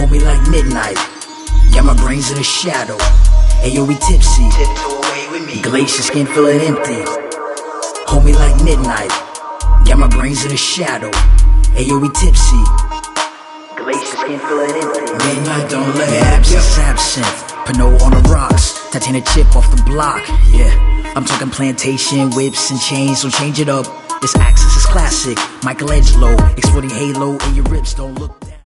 Hold me like midnight. Yeah, my brain's in a shadow. Ayo, we tipsy. Tiptoe away with me. Glacier skin feeling empty. Hold me like midnight. Yeah, my brain's in a shadow. Ayo, we tipsy. Glacier skin feeling empty. Midnight don't let absence, absinthe. Pinot on the rocks. Titanium chip off the block. Yeah, I'm talking plantation, whips and chains, so change it up. This Axis is classic. Michelangelo, exploding halo, and your ribs don't look down.